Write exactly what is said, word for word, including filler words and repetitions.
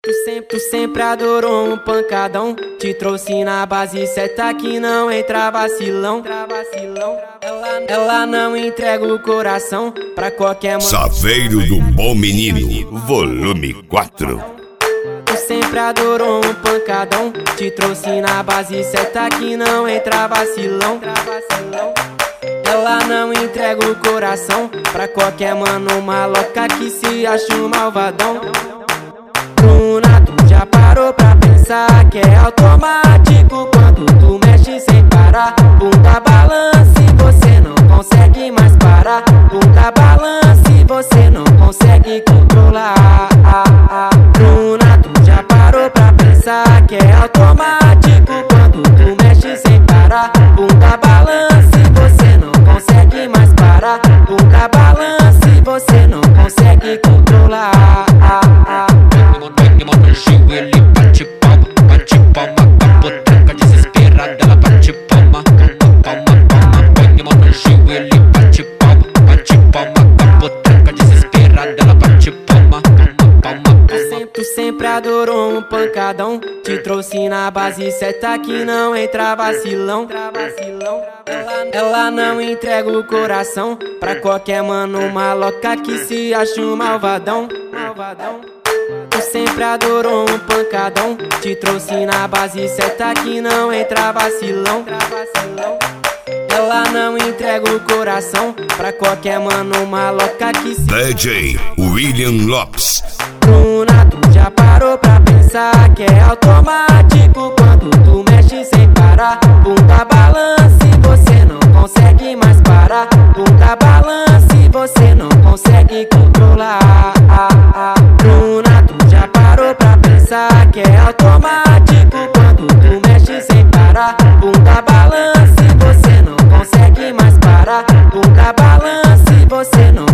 Tu sempre, tu sempre adorou um pancadão. Te trouxe na base certa que não entra vacilão. Ela, ela não entrega o coração pra qualquer mano. Saveiro do Bom Menino, volume quatro. Tu sempre adorou um pancadão. Te trouxe na base certa que não entra vacilão. Ela não entrega o coração pra qualquer mano maloca que se acha um malvadão. Bruna, tu já parou pra pensar que é automático quando tu mexe sem parar? Bunda balance, você não consegue mais parar. Bunda balance, você não consegue controlar. Bruna, tu já parou pra pensar que é automático quando tu mexe sem parar? Bunda balance, você não consegue mais parar. Bunda balance, você não consegue controlar. Ele bate palma, bate palma, capoteca desesperada, ela bate palma, palma, palma, põe mão no joelho, ele bate palma, bate palma, capoteca desesperada, ela bate palma, palma, palma. Tu sempre, tu sempre adorou um pancadão. Te trouxe na base certa que não entra vacilão. Ela, ela não entrega o coração pra qualquer mano maloca que se acha um malvadão. Tu sempre adorou um pancadão. Te trouxe na base certa que não entra vacilão. Ela não entrega o coração pra qualquer mano maloca que se... D J William Lopes. Bruna, tu já parou pra pensar que é automático quando tu mexe sem parar? Bunda balance, você não consegue mais parar. Bunda balance, você não consegue controlar. Bruna, tu já parou pra pensar que é automático quando tu mexe sem parar? Bunda balance, você não consegue mais parar. Bunda balance, você não